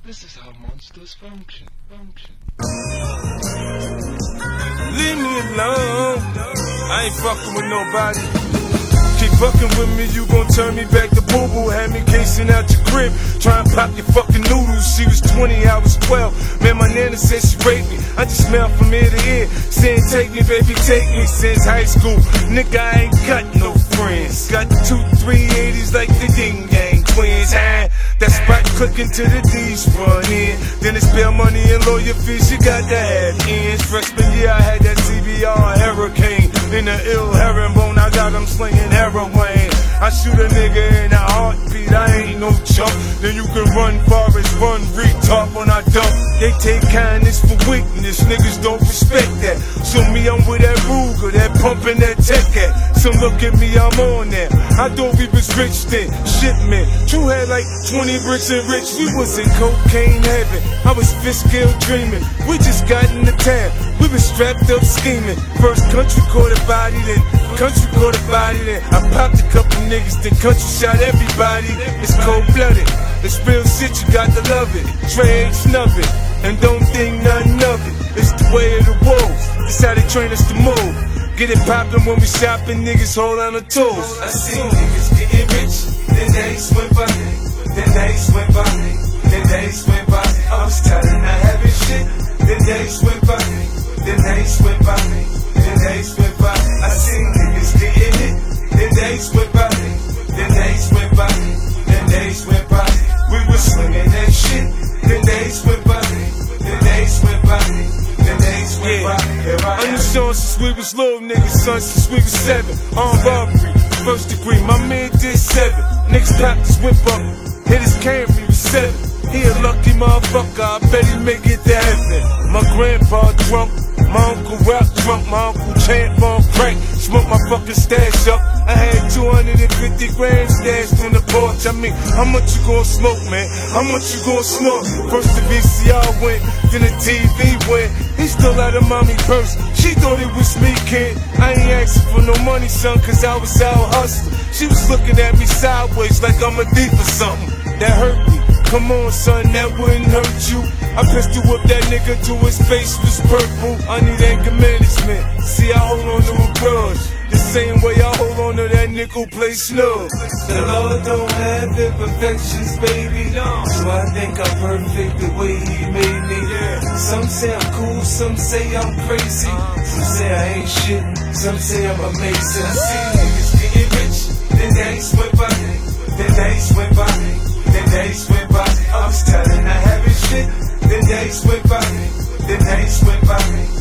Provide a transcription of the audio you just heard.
This is how monsters function. Leave me alone. I ain't fucking with nobody. Keep fucking with me, you gon' turn me back to boo-boo. Had me casing out your crib, try and pop your fucking noodles. She was 20, I was 12. Man, my nana said she raped me. I just smell from ear to ear, saying take me, baby, take me. Since high school, nigga, I ain't got no friends. Got 2 380s like the Ding Gang twins. That spot clicking to the D's run in. Then it's bail money and lawyer fees, you got to have ends. Freshman year, I had that CBR Hurricane. In the ill herringbone, I got him slinging heroin. I shoot a nigga in a heartbeat, I ain't no chump. Then you can run forest, run retard when I dump. They take kindness for weakness, niggas don't respect that. So me, I'm with that Ruger, that pumping that tech at. So look at me, I'm on that. I thought we was rich then, shit man. True had like 20 bricks and rich, we was in cocaine heaven. I was Fiskill dreaming, we just got in the town. We was strapped up scheming. First country caught a body, then country caught a body, then I popped a couple niggas, then country shot everybody. It's cold-blooded, it's real shit, you got to love it. Trey ain't snub it, and don't think nothing of it. It's the way of the wolves, it's how they train us to move. Get it poppin' when we shopping, niggas hold on the tools. I seen niggas getting rich, then days went by, then days went by, then days went by. I was tired of not having shit, then days went by, then days went by, then days went by. I seen niggas getting hit, then days went by, then days went by, then days went by. We was slinging that shit, then days went by, then days went by, then days went by. I'm the son since we was little niggas, son since we was 7. Armed robbery, first degree, my man did 7. Niggas popped his whip up, hit his Camry with 7. He a lucky motherfucker, I bet he make it to heaven. My grandpa drunk, my uncle rap drunk, my uncle champ on crack. Smoke my fucking stash up. I had 250 grand stashed on the porch. I mean, how much you gon' smoke, man? How much you gon' snort? First the VCR went, then the TV went. He stole out of mommy purse. She thought it was me, kid. I ain't asking for no money, son, cause I was out hustling. She was looking at me sideways like I'm a thief or something. That hurt me. Come on, son, that wouldn't hurt you. I pistol whipped that nigga till his face was purple. I need anger management. See, I hold on to a grudge the same way I hold on to that nickel plate snug. The Lord don't have imperfections, baby. So I think I'm perfect the way He made me. Some say I'm cool, some say I'm crazy. Some say I ain't shit, some say I'm amazing. I see niggas getting rich, then days went by, then days went by, then days went by. I was tired of not having shit, then days went by, then days went by.